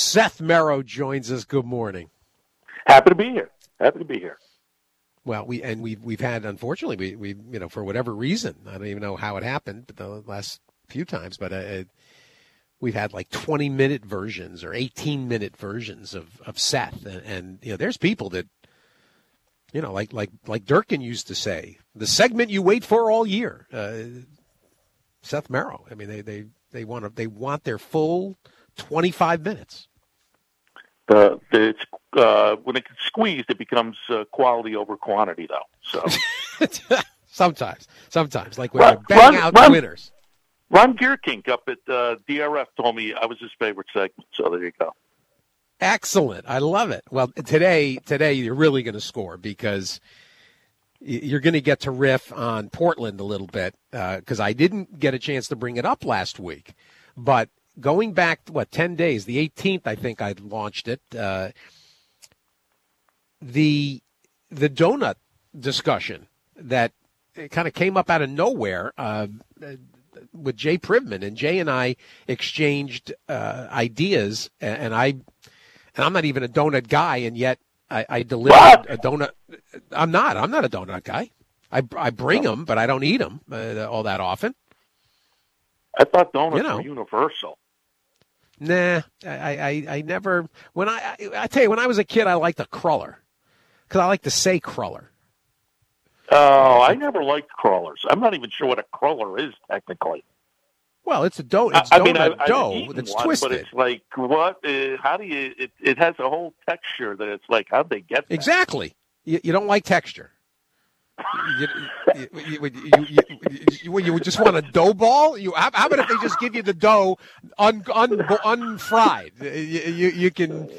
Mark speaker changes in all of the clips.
Speaker 1: Seth Merrow joins us. Good morning.
Speaker 2: Happy to be here. Happy to be here.
Speaker 1: Well, we've had, unfortunately, we for whatever reason, I don't even know how it happened, but the last few times, but we've had like 20-minute versions or 18-minute versions of Seth, and there's people that, like Durkin used to say, the segment you wait for all year. Seth Merrow. I mean, they want their full 25 minutes.
Speaker 2: When it gets squeezed, it becomes quality over quantity, though. So
Speaker 1: sometimes, like when you bang out winners.
Speaker 2: Ron Gierkink up at DRF told me I was his favorite segment. So there you go.
Speaker 1: Excellent. I love it. Well, today you're really going to score because you're going to get to riff on Portland a little bit because I didn't get a chance to bring it up last week. But going back, 10 days, the 18th, I think I launched it, the donut discussion that kind of came up out of nowhere with Jay Privman. And Jay and I exchanged ideas, and I'm not even a donut guy, and yet I delivered a donut. I'm not a donut guy. I bring them, but I don't eat them all that often.
Speaker 2: I thought donuts were universal.
Speaker 1: Nah, I never. I tell you, when I was a kid, I liked a cruller because I like to say cruller.
Speaker 2: Oh, I never liked crullers. I'm not even sure what a cruller is technically.
Speaker 1: Well, it's a dough. It's donut dough that's
Speaker 2: one,
Speaker 1: twisted.
Speaker 2: But it's like what? How do you? It has a whole texture that it's like. How'd they get that?
Speaker 1: Exactly. You don't like texture. You just want a dough ball? How about if they just give you the dough unfried? You can.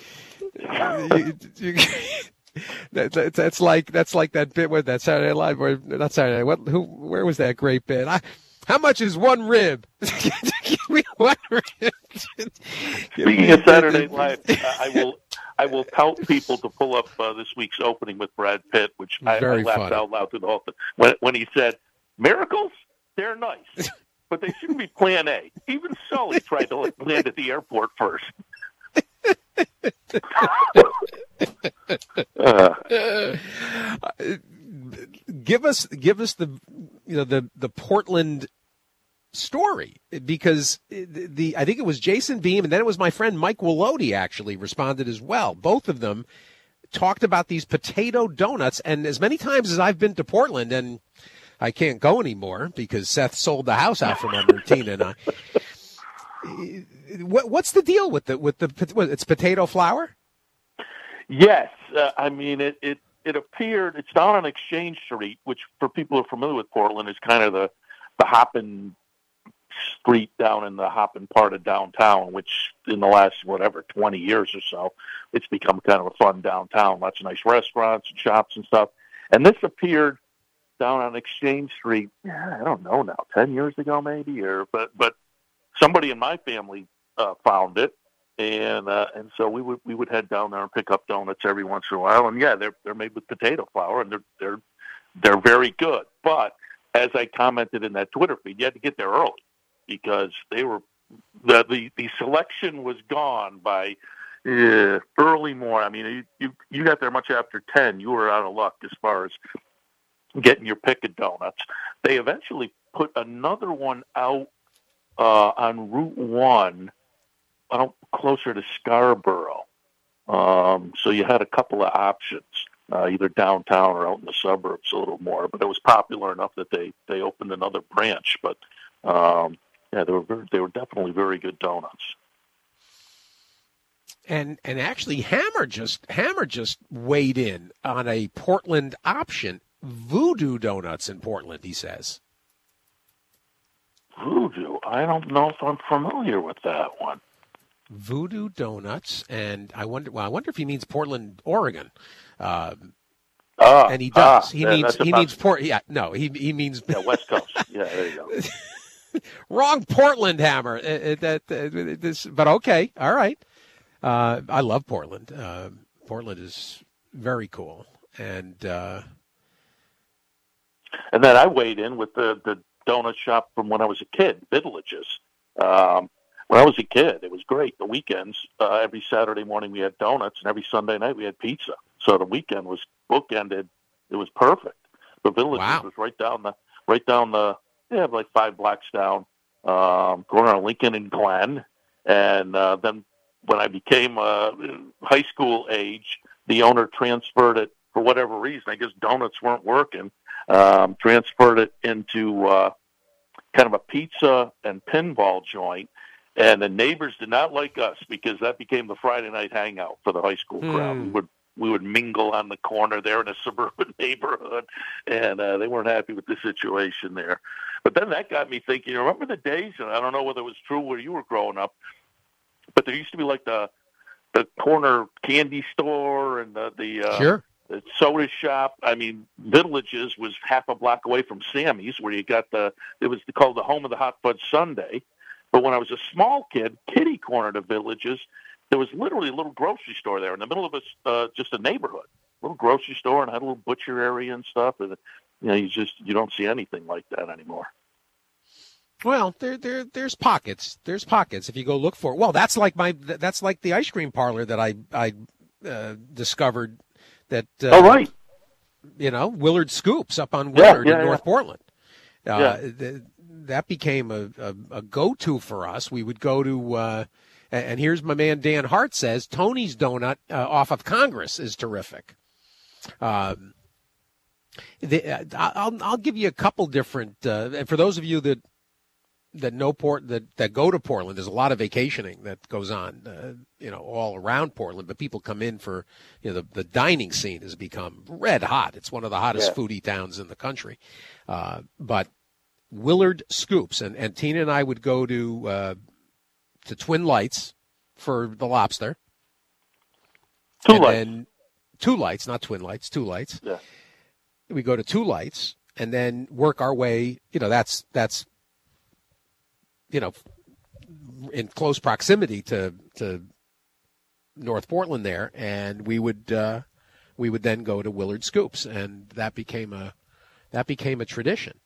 Speaker 1: That's like that bit with that Saturday Night Live, or not Saturday Night. Where was that great bit? How much is one rib? Give me one rib.
Speaker 2: Speaking of Saturday Night Live, I will tout people to pull up this week's opening with Brad Pitt, which I laughed out loud through the whole thing. When he said, "Miracles, they're nice, but they shouldn't be Plan A." Even Sully tried to land at the airport first.
Speaker 1: Give us the Portland story, because I think it was Jason Beam and then it was my friend Mike Willody actually responded as well. Both of them talked about these potato donuts, and as many times as I've been to Portland, and I can't go anymore because Seth sold the house out from under Tina and I. What's the deal with it's potato flour?
Speaker 2: Yes, I mean it appeared. It's down on Exchange Street, which for people who are familiar with Portland is kind of the hopping street down in the hopping part of downtown. Which in the last 20 years or so, it's become kind of a fun downtown. Lots of nice restaurants and shops and stuff. And this appeared down on Exchange Street. I don't know now, 10 years ago maybe, but somebody in my family found it, and so we would head down there and pick up donuts every once in a while. And yeah, they're made with potato flour, and they're very good. But as I commented in that Twitter feed, you had to get there early because they were the selection was gone by early morning. I mean, you got there much after 10. You were out of luck as far as getting your pick of donuts. They eventually put another one out on Route 1, closer to Scarborough. So you had a couple of options, either downtown or out in the suburbs a little more. But it was popular enough that they opened another branch. But they were definitely very good donuts.
Speaker 1: And actually, Hammer just weighed in on a Portland option. Voodoo Donuts in Portland, he says.
Speaker 2: Voodoo? I don't know if I'm familiar with that one.
Speaker 1: Voodoo Donuts, and I wonder if he means Portland, Oregon. And he does. He means Port. Yeah, no, he means
Speaker 2: West Coast. Yeah, there you go.
Speaker 1: Wrong Portland, Hammer. But okay, all right. I love Portland. Portland is very cool, and then
Speaker 2: I weighed in with the donut shop from when I was a kid, Villages. when I was a kid, it was great. The weekends, every Saturday morning we had donuts, and every Sunday night we had pizza. So the weekend was bookended. It was perfect. The Villages was right down the like 5 blocks down, corner of Lincoln and Glen. And then when I became high school age, the owner transferred it for whatever reason. I guess donuts weren't working. Transferred it into kind of a pizza and pinball joint. And the neighbors did not like us because that became the Friday night hangout for the high school crowd. We would mingle on the corner there in a suburban neighborhood, and they weren't happy with the situation there. But then that got me thinking, remember the days, and I don't know whether it was true where you were growing up, but there used to be like the corner candy store and
Speaker 1: Sure.
Speaker 2: the soda shop. I mean, Villages was half a block away from Sammy's, where you got it was called the home of the hot fudge sundae. But when I was a small kid, kitty corner to Villages, there was literally a little grocery store there in the middle of just a neighborhood, little grocery store, and had a little butcher area and stuff. And you don't see anything like that anymore.
Speaker 1: Well, there's pockets. There's pockets if you go look for it. Well, that's like the ice cream parlor that I discovered that.
Speaker 2: Right.
Speaker 1: Willard Scoops up on Willard in North Portland. That became a go-to for us. We would go to, and here's my man Dan Hart says, Tony's Donut off of Congress is terrific. I'll give you a couple different, and for those of you that know that go to Portland, there's a lot of vacationing that goes on, all around Portland, but people come in for, the dining scene has become red hot. It's one of the hottest foodie towns in the country. But Willard Scoops, and Tina and I would go to Twin Lights for the lobster.
Speaker 2: Two Lights,
Speaker 1: not Twin Lights, Two Lights.
Speaker 2: Yeah.
Speaker 1: We go to Two Lights and then work our way. That's in close proximity to North Portland there, and we would then go to Willard Scoops, and that became a tradition.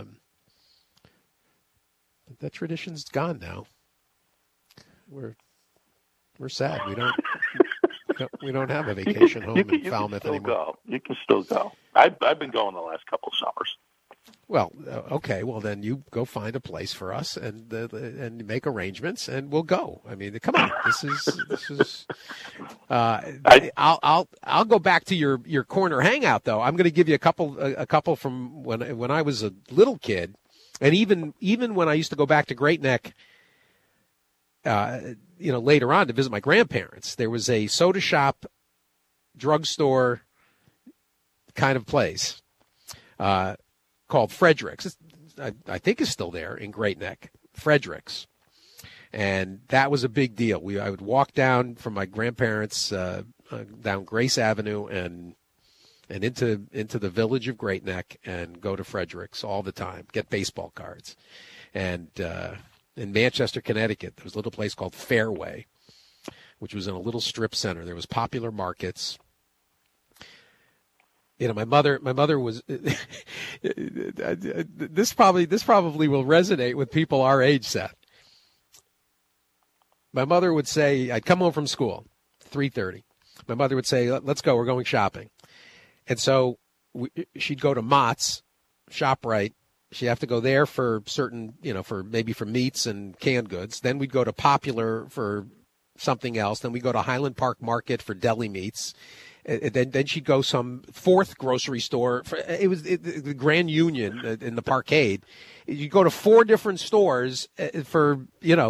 Speaker 1: That tradition's gone now. We're sad. We don't have a vacation home in Falmouth anymore.
Speaker 2: You can still go. I've been going the last couple of summers.
Speaker 1: Well, okay. Well, then you go find a place for us and make arrangements, and we'll go. I mean, come on. This is. I'll go back to your corner hangout though. I'm going to give you a couple from when I was a little kid, and even when I used to go back to Great Neck. Later on to visit my grandparents, there was a soda shop, drugstore kind of place called Frederick's. I think is still there in Great Neck, Frederick's. And that was a big deal. I would walk down from my grandparents down Grace Avenue and into the village of Great Neck and go to Frederick's all the time, get baseball cards. And in Manchester, Connecticut, there was a little place called Fairway, which was in a little strip center. There was Popular Markets. My mother was. This probably will resonate with people our age, Seth. My mother would say, I'd come home from school, 3:30. My mother would say, "Let's go. We're going shopping," and so she'd go to Mott's, ShopRite. She'd have to go there for certain, for meats and canned goods. Then we'd go to Popular for something else. Then we'd go to Highland Park Market for deli meats. Then she'd go some fourth grocery store. It was the Grand Union in the Parkade. You go to 4 different stores for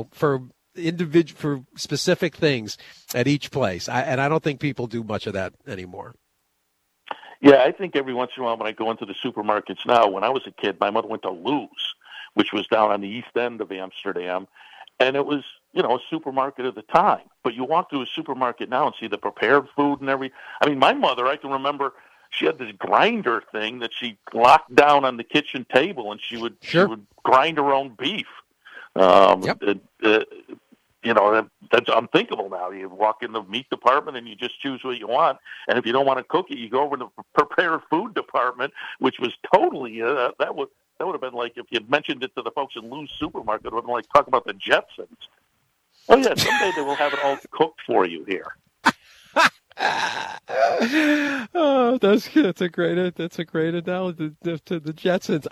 Speaker 1: specific things at each place. And I don't think people do much of that anymore.
Speaker 2: Yeah, I think every once in a while when I go into the supermarkets now, when I was a kid, my mother went to Lou's, which was down on the east end of Amsterdam, and it was, a supermarket at the time. But you walk through a supermarket now and see the prepared food and I mean, my mother, I can remember she had this grinder thing that she locked down on the kitchen table, and she would grind her own beef.
Speaker 1: Yep.
Speaker 2: That's unthinkable now. You walk in the meat department and you just choose what you want. And if you don't want to cook it, you go over to the prepared food department, which was totally, that would have been like, if you had mentioned it to the folks in Lou's Supermarket, it would have been like talking about the Jetsons. Oh yeah, someday they will have it all cooked for you here.
Speaker 1: Oh, that's a great analogy to the Jetsons.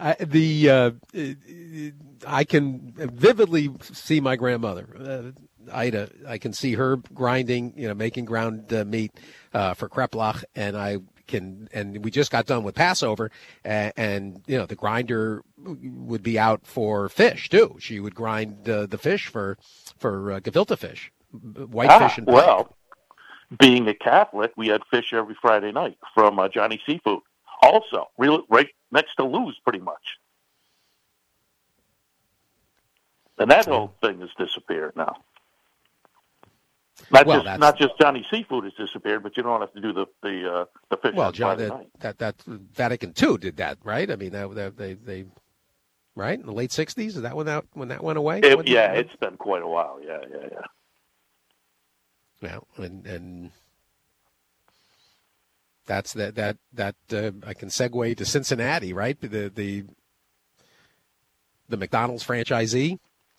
Speaker 1: I can vividly see my grandmother, Ida. I can see her grinding, making ground meat for kreplach, and we just got done with Passover, and the grinder would be out for fish too. She would grind the fish for gefilte fish, white fish and pike.
Speaker 2: Well, being a Catholic, we had fish every Friday night from Johnny Seafood. Also, right next to Lou's, pretty much. And that whole thing has disappeared now. Not just Johnny Seafood has disappeared, but you don't have to do the fish.
Speaker 1: Well, John, that Vatican II did that, right? I mean, they right in the late '60s. Is that when that went away?
Speaker 2: It's been quite a while. Yeah.
Speaker 1: Well, and that's that I can segue to Cincinnati, right? The McDonald's franchisee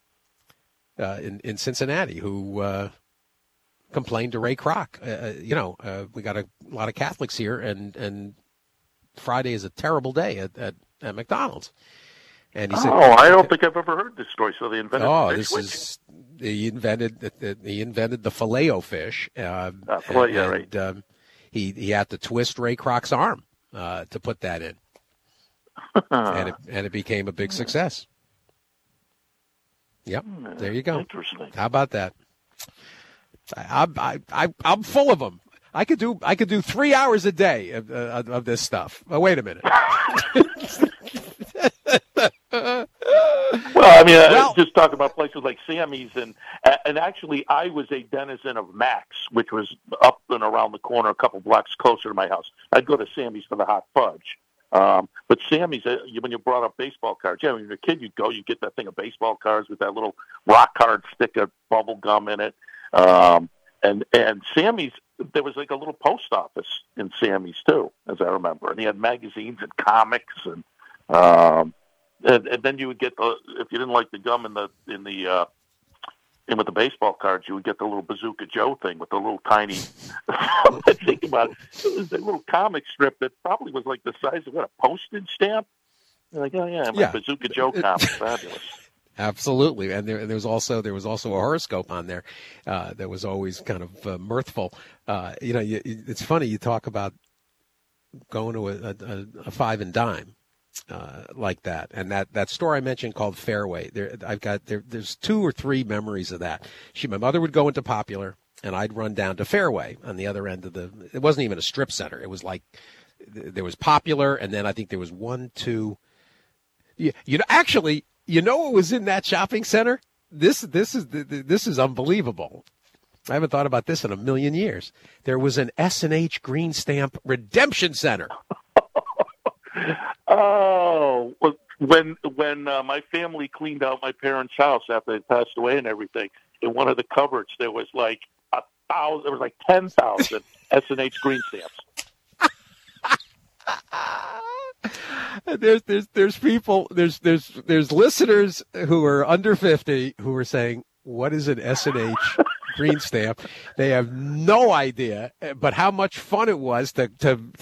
Speaker 1: in Cincinnati who complained to Ray Kroc. We got a lot of Catholics here, and Friday is a terrible day at McDonald's. And he said,
Speaker 2: I don't think I've ever heard this story. So they invented.
Speaker 1: He invented the Filet-O-Fish.
Speaker 2: Right.
Speaker 1: He had to twist Ray Kroc's arm to put that in, and it became a big success. Yep, there you go.
Speaker 2: Interesting.
Speaker 1: How about that? I'm full of them. I could do 3 hours a day of this stuff. Oh, wait a minute.
Speaker 2: Just talking about places like Sammy's, and actually, I was a denizen of Max, which was up and around the corner, a couple blocks closer to my house. I'd go to Sammy's for the hot fudge. But Sammy's, when you brought up baseball cards, when you're a kid, you'd get that thing of baseball cards with that little rock hard stick of bubble gum in it. And Sammy's, there was like a little post office in Sammy's too, as I remember, and he had magazines and comics, and then you would get if you didn't like the gum in with the baseball cards, you would get the little Bazooka Joe thing with the little tiny. I think about it. It was a little comic strip that probably was like the size of a postage stamp. You're like, Bazooka Joe comic, fabulous.
Speaker 1: Absolutely, and there was also a horoscope on there that was always kind of mirthful. It's funny you talk about going to a five and dime. Like that, and that store I mentioned called Fairway. There's 2 or 3 memories of that. My mother would go into Popular, and I'd run down to Fairway on the other end of it wasn't even a strip center. It was like there was Popular, and then I think there was 1, 2. Actually, what was in that shopping center? This is unbelievable. I haven't thought about this in a million years. There was an S&H Green Stamp Redemption Center.
Speaker 2: Oh, when my family cleaned out my parents' house after they passed away and everything, in one of the cupboards there was like 1,000. There was like 10,000 S&H green stamps.
Speaker 1: There's people there's listeners who are under 50 who are saying, what is an S&H green stamp? They have no idea, but how much fun it was to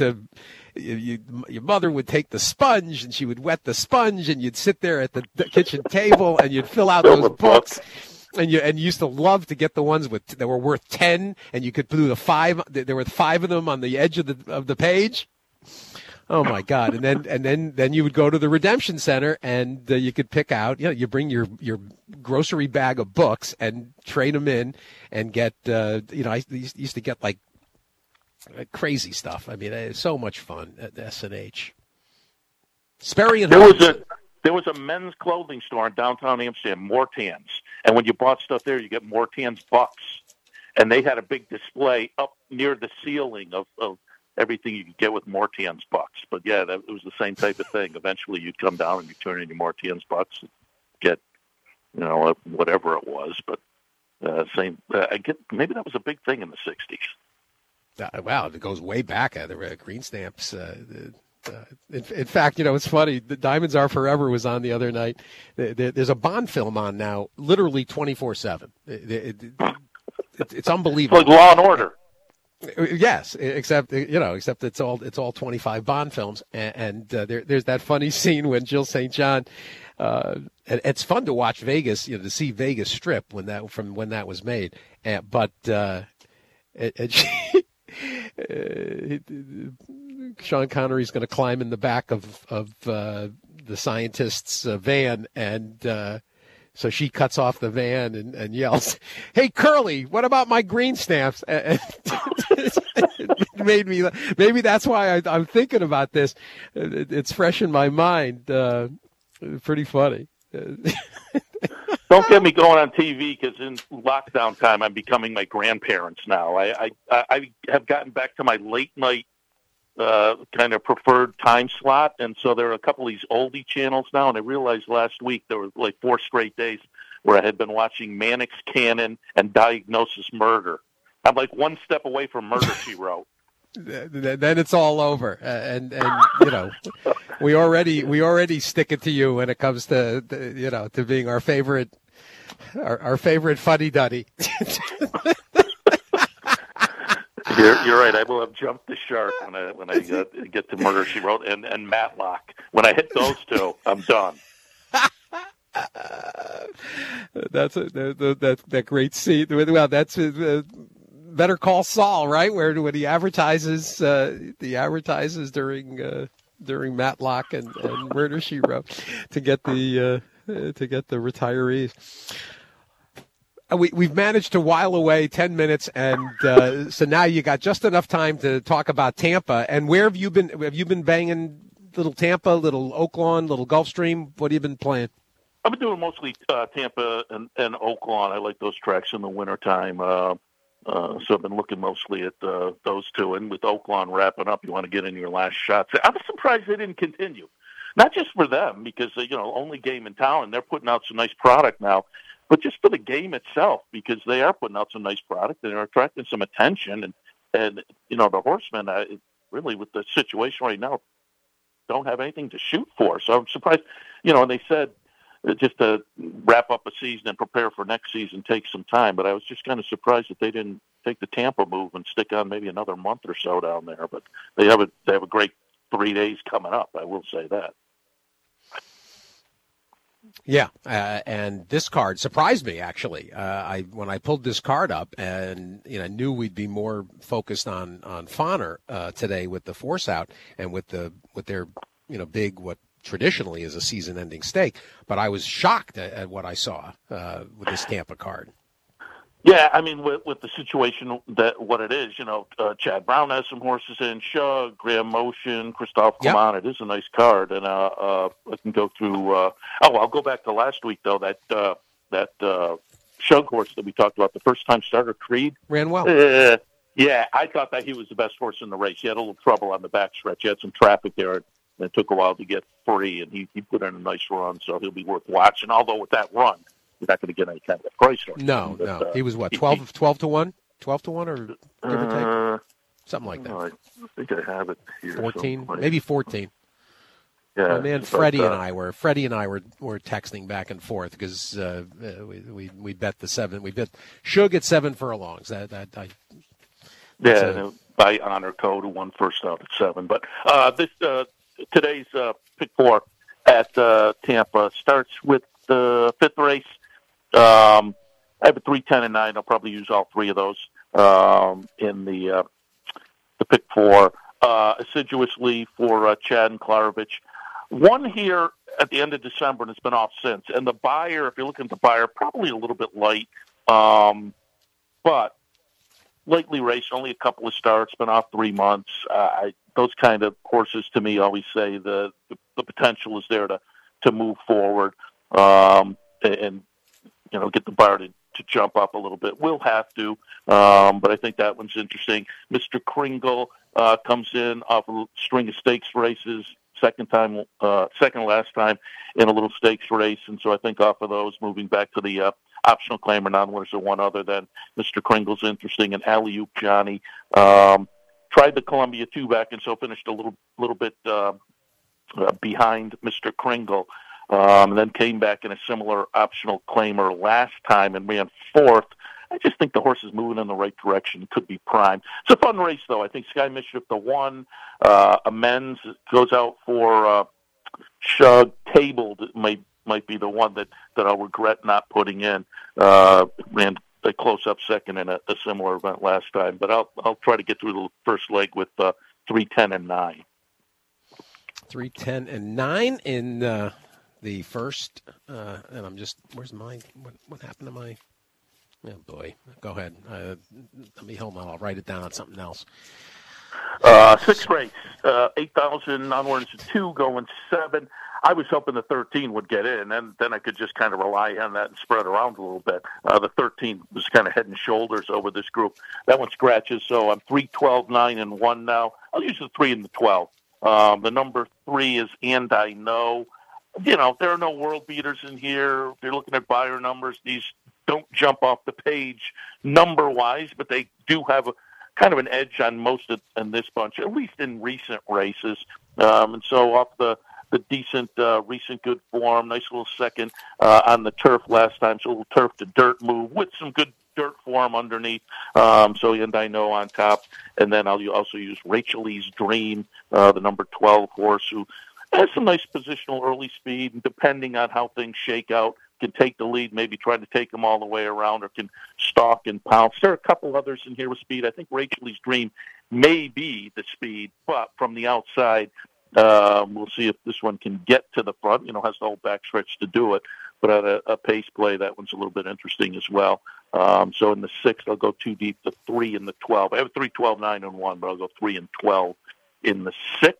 Speaker 1: your mother would take the sponge and she would wet the sponge, and you'd sit there at the kitchen table and you'd fill out those books. And you used to love to get the ones that were worth 10, and you could do the 5. There were 5 of them on the edge of the page. Oh my God! And then you would go to the Redemption Center, and you could pick out. You bring your grocery bag of books and trade them in, and get. I used to get like crazy stuff. I mean, it's so much fun at S&H. Sperry and
Speaker 2: There was a men's clothing store in downtown Amsterdam, Mortans, and when you bought stuff there, you get Mortans bucks, and they had a big display up near the ceiling of everything you could get with Mortans bucks. But yeah, it was the same type of thing. Eventually, you'd come down and you turn in your Mortans bucks, and get whatever it was. But maybe that was a big thing in the '60s.
Speaker 1: Wow, it goes way back. The green stamps. In fact, it's funny. The Diamonds Are Forever was on the other night. There's a Bond film on now, literally 24/7. It's unbelievable.
Speaker 2: It's like Law and Order.
Speaker 1: Yes, except it's all 25 Bond films, and there's that funny scene when Jill St. John. It's fun to watch Vegas, to see Vegas Strip when that was made, but Sean Connery's going to climb in the back of the scientist's van, and so she cuts off the van and yells, "Hey, Curly, what about my green stamps?" And it made me. Maybe that's why I'm thinking about this. It's fresh in my mind. Pretty funny.
Speaker 2: Don't get me going on TV because in lockdown time, I'm becoming my grandparents now. I have gotten back to my late night kind of preferred time slot, and so there are a couple of these oldie channels now, and I realized last week there were like 4 straight days where I had been watching Mannix Cannon and Diagnosis Murder. I'm like one step away from Murder, She Wrote.
Speaker 1: Then it's all over, and we already stick it to you when it comes to to being our favorite fuddy-duddy.
Speaker 2: You're right. I will have jumped the shark when I get to Murder, She Wrote and Matlock. When I hit those two, I'm done.
Speaker 1: That's that great scene. Well, that's Better Call Saul, right? Where when he advertises, during Matlock and Murder, She Wrote to get the retirees. We've managed to while away 10 minutes, and so now you got just enough time to talk about Tampa. And where have you been? Have you been banging little Tampa, little Oaklawn, little Gulfstream? What have you been playing?
Speaker 2: I've been doing mostly Tampa and Oaklawn. I like those tracks in the wintertime. So I've been looking mostly at those two. And with Oaklawn wrapping up, you want to get in your last shots. I was surprised they didn't continue. Not just for them, because, only game in town, and they're putting out some nice product now, but just for the game itself, because they are putting out some nice product and they're attracting some attention. And the Horsemen, really with the situation right now, don't have anything to shoot for. So I'm surprised, and they said just to wrap up a season and prepare for next season takes some time. But I was just kind of surprised that they didn't take the Tampa move and stick on maybe another month or so down there. But they have a great 3 days coming up. I will say that.
Speaker 1: Yeah, and this card surprised me actually. When I pulled this card up, and knew we'd be more focused on Fauner today with the force out and with their big what traditionally is a season-ending stake. But I was shocked at what I saw with this Tampa card.
Speaker 2: Yeah, I mean, with the situation what it is, Chad Brown has some horses in, Shug, Graham Motion, Christophe Clement. It is a nice card, and I can go through. I'll go back to last week though. That Shug horse that we talked about, the first-time starter, Creed,
Speaker 1: ran well.
Speaker 2: Yeah, I thought that he was the best horse in the race. He had a little trouble on the backstretch. He had some traffic there, and it took a while to get free, and he put in a nice run, so he'll be worth watching. Although with that run, you're not going to get any kind of a price on him.
Speaker 1: No. He was what, 12 to 1? 12 to 1 or give or take? Something like that.
Speaker 2: I think I have it here.
Speaker 1: 14? Maybe 14.
Speaker 2: Yeah.
Speaker 1: My man Freddie and I were texting back and forth because we bet the 7. We bet Shug at 7 furlongs.
Speaker 2: By honor code who won first out at 7. But today's pick 4 at Tampa starts with the 5th race. I have a 3, 10, and 9. I'll probably use all 3 of those in the pick 4 assiduously for Chad and Klarovich. One here at the end of December, and it's been off since. And the buyer, if you're looking at the buyer, probably a little bit light, but lately raced, only a couple of starts, been off 3 months. Those kind of horses to me always say the potential is there to move forward and get the bar to jump up a little bit. We'll have to, but I think that one's interesting. Mr. Kringle comes in off a string of stakes races, second last time in a little stakes race, and so I think off of those, moving back to the optional claim or non-winners or one other than Mr. Kringle's interesting, and Alley-Oop Johnny. tried the Columbia two-back, and so finished a little bit behind Mr. Kringle. Then came back in a similar optional claimer last time and ran fourth. I just think the horse is moving in the right direction. Could be primed. It's a fun race, though. I think Sky Mischief the one. Amends goes out for Shug. Tabled might be the one that I'll regret not putting in. Ran a close-up second in a similar event last time. But I'll try to get through the first leg with 3, 10, and 9.
Speaker 1: 3, 10, and 9 in the first. And I'm just, where's my, what happened to my, oh boy, go ahead. Let me hold on, I'll write it down on something else.
Speaker 2: Sixth race, 8,000 onwards to 2, going 7. I was hoping the 13 would get in, and then I could just kind of rely on that and spread around a little bit. The 13 was kind of head and shoulders over this group. That one scratches, so I'm 3, 12, 9, and 1 now. I'll use the 3 and the 12. The number 3 is And I Know. You know, there are no world beaters in here. If you're looking at buyer numbers, these don't jump off the page number-wise, but they do have a kind of an edge on most of in this bunch, at least in recent races. And so off the decent recent good form, nice little second on the turf last time, so a little turf to dirt move with some good dirt form underneath. So And I Know on top. And then I'll also use Rachel Lee's Dream, the number 12 horse, who has some nice positional early speed, and depending on how things shake out, can take the lead, maybe try to take them all the way around, or can stalk and pounce. There are a couple others in here with speed. I think Rachel Lee's Dream may be the speed, but from the outside, we'll see if this one can get to the front. You know, has the whole backstretch to do it, but at a pace play, that one's a little bit interesting as well. So in the 6th, I'll go 2 deep, the 3 and the 12. I have 3, 12, 9, and 1, but I'll go 3 and 12 in the 6th.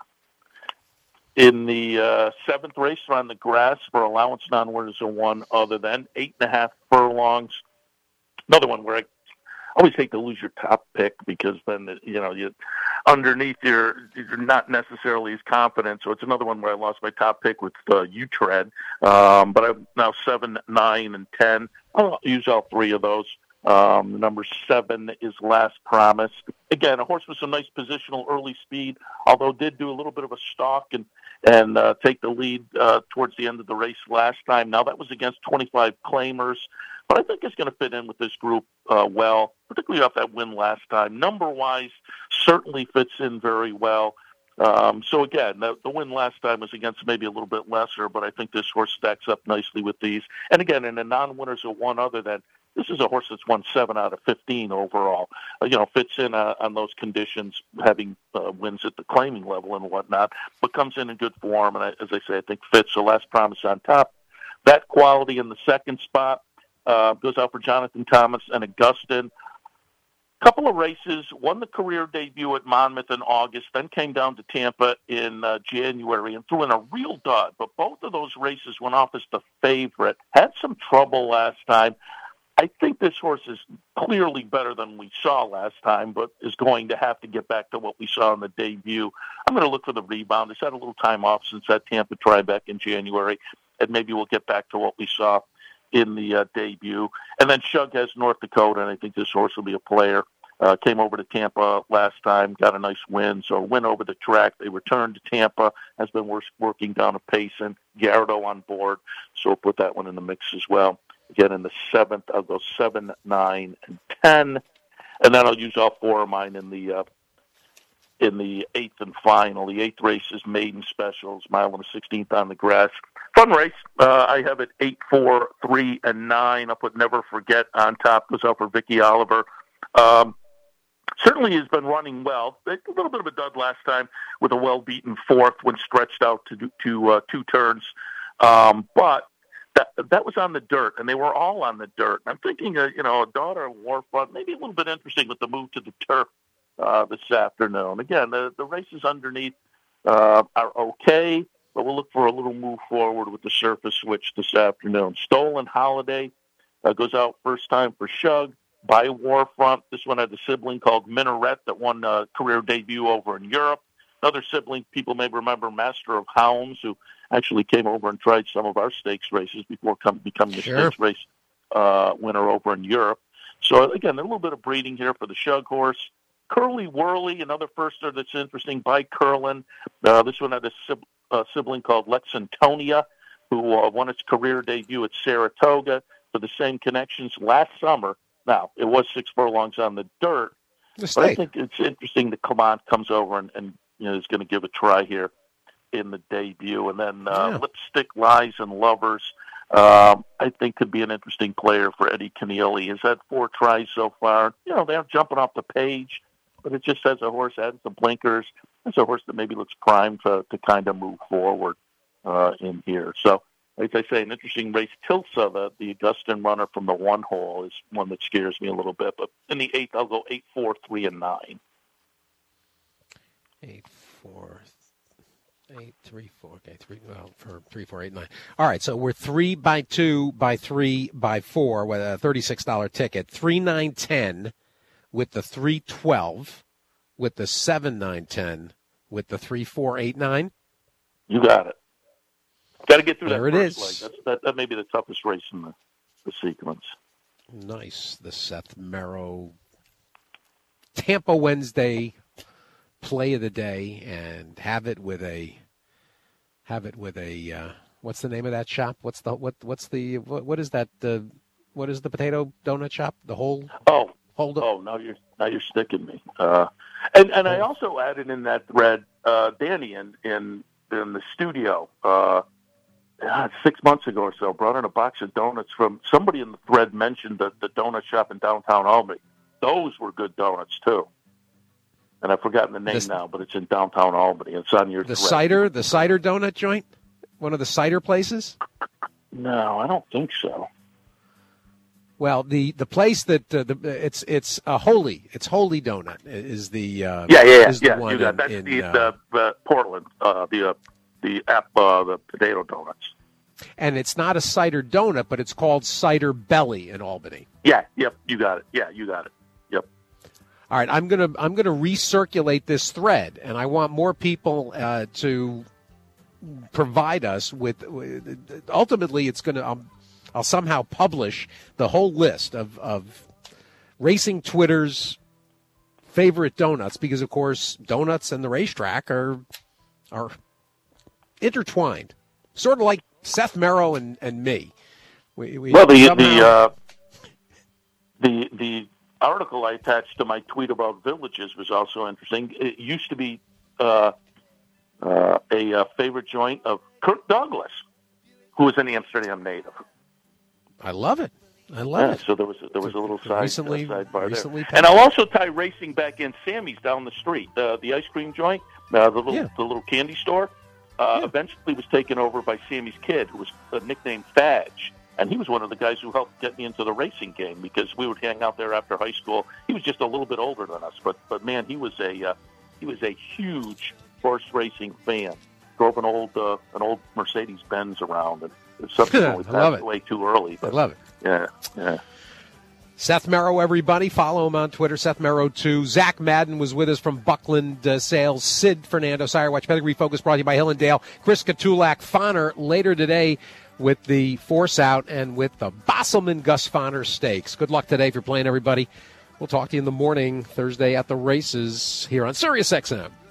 Speaker 2: In the 7th race, on the grass for allowance non-winners of 1 other than 8.5 furlongs. Another one where I always hate to lose your top pick, because then, you know, underneath you're not necessarily as confident. So it's another one where I lost my top pick with U-Tread. But I'm now 7, 9, and 10. I'll use all 3 of those. Number 7 is Last Promise. Again, a horse with some nice positional early speed, although did do a little bit of a stalk and take the lead towards the end of the race last time. Now, that was against 25 claimers, but I think it's going to fit in with this group well, particularly off that win last time. Number-wise, certainly fits in very well. So, again, the win last time was against maybe a little bit lesser, but I think this horse stacks up nicely with these. And, again, in the non-winners of 1 other than, this is a horse that's won 7 out of 15 overall. Fits in on those conditions, having wins at the claiming level and whatnot, but comes in good form. And as I say, I think fits. So Last Promise on top. That quality in the 2nd spot goes out for Jonathan Thomas and Augustin. Couple of races, won the career debut at Monmouth in August, then came down to Tampa in January and threw in a real dud. But both of those races went off as the favorite. Had some trouble last time. I think this horse is clearly better than we saw last time, but is going to have to get back to what we saw in the debut. I'm going to look for the rebound. It's had a little time off since that Tampa try back in January, and maybe we'll get back to what we saw in the debut. And then Shug has North Dakota, and I think this horse will be a player. Came over to Tampa last time, got a nice win, so win over the track. They returned to Tampa, has been working down a pace, and Gallardo on board, so we'll put that one in the mix as well. Again, in the 7th, I'll go 7, 9, and 10, and then I'll use all 4 of mine in the 8th and final. The 8th race is Maiden Specials, mile and the 16th on the grass. Fun race. I have it 8, 4, 3, and 9. I'll put Never Forget on top. Goes out for Vicky Oliver. Certainly has been running well. A little bit of a dud last time with a well-beaten 4th when stretched out to 2 turns. But that was on the dirt, and they were all on the dirt. I'm thinking, a daughter of Warfront, maybe a little bit interesting with the move to the turf this afternoon. Again, the races underneath are okay, but we'll look for a little move forward with the surface switch this afternoon. Stolen Holiday goes out first time for Shug by Warfront. This one had a sibling called Minaret that won a career debut over in Europe. Another sibling, people may remember, Master of Hounds, who actually came over and tried some of our stakes races before becoming the stakes race winner over in Europe. So, again, a little bit of breeding here for the Shug horse. Curly Whirly, another firster that's interesting by Curlin. This one had a sibling called Lexingtonia, who won its career debut at Saratoga for the same connections last summer. Now, it was 6 furlongs on the dirt, but I think it's interesting that Clement comes over and is going to give a try here in the debut. And then Lipstick Lies and Lovers, I think could be an interesting player for Eddie Keneally. He's had 4 tries so far. They're jumping off the page, but it just has a horse adding some blinkers. It's a horse that maybe looks primed to kind of move forward in here. So, like I say, an interesting race. Tilsa, the Augustin runner from the 1 hole, is one that scares me a little bit. But in the 8th, I'll go 8, 4, 3, and 9.
Speaker 1: 8, 4, 8, 3, 4. Okay, 3. Well, for 3, 4, 8, 9. All right, so we're 3 by 2 by 3 by 4 with a $36 ticket. 3, 9, 10 with the 3, 12 with the 7, 9, 10 with the 3, 4, 8, 9.
Speaker 2: You got it. Got to get through
Speaker 1: there
Speaker 2: that
Speaker 1: it
Speaker 2: first
Speaker 1: is.
Speaker 2: leg. That may be the toughest race in the sequence.
Speaker 1: Nice. The Seth Merrow Tampa Wednesday play of the day, and have it with a what's the name of that shop? What is that? What is the potato donut shop? The whole. Hold up.
Speaker 2: Oh, now you're sticking me. And I also added in that thread Danny in the studio 6 months ago or so, brought in a box of donuts from somebody in the thread mentioned the donut shop in downtown Albany. Those were good donuts too. And I've forgotten the name now, but it's in downtown Albany. It's on your
Speaker 1: the
Speaker 2: thread.
Speaker 1: the cider donut joint, one of the cider places.
Speaker 2: No, I don't think so.
Speaker 1: Well, the place that it's Holy Donut is the
Speaker 2: is
Speaker 1: the one
Speaker 2: you got that's the Portland the potato donuts.
Speaker 1: And it's not a cider donut, but it's called Cider Belly in Albany.
Speaker 2: Yeah, yep, you got it. Yeah, you got it. Yep.
Speaker 1: All right, I'm gonna recirculate this thread, and I want more people to provide us with. Ultimately, it's gonna. I'll somehow publish the whole list of racing Twitter's favorite donuts, because of course donuts and the racetrack are intertwined, sort of like Seth Merrow and me.
Speaker 2: The article I attached to my tweet about villages was also interesting. It used to be a favorite joint of Kirk Douglas, who was an Amsterdam native.
Speaker 1: I love it. it.
Speaker 2: So there was a little sidebar there.
Speaker 1: Packed.
Speaker 2: And I'll also tie racing back in. Sammy's down the street, the ice cream joint, the little candy store. Eventually was taken over by Sammy's kid, who was nicknamed Fadge. And he was one of the guys who helped get me into the racing game, because we would hang out there after high school. He was just a little bit older than us, but man, he was a huge horse racing fan. Drove an old Mercedes Benz around, and subsequently passed away too early. But,
Speaker 1: I love it.
Speaker 2: Yeah.
Speaker 1: Seth Merrow, everybody. Follow him on Twitter, Seth Merrow 2. Zach Madden was with us from Buckland Sales. Sid Fernando, Sire Watch Pedigree Focus, brought to you by Hill and Dale. Chris Katulak, Fonner, later today with the Force Out and with the Bosselman Gus Fonner Stakes. Good luck today if you're playing, everybody. We'll talk to you in the morning, Thursday at the races here on Sirius XM.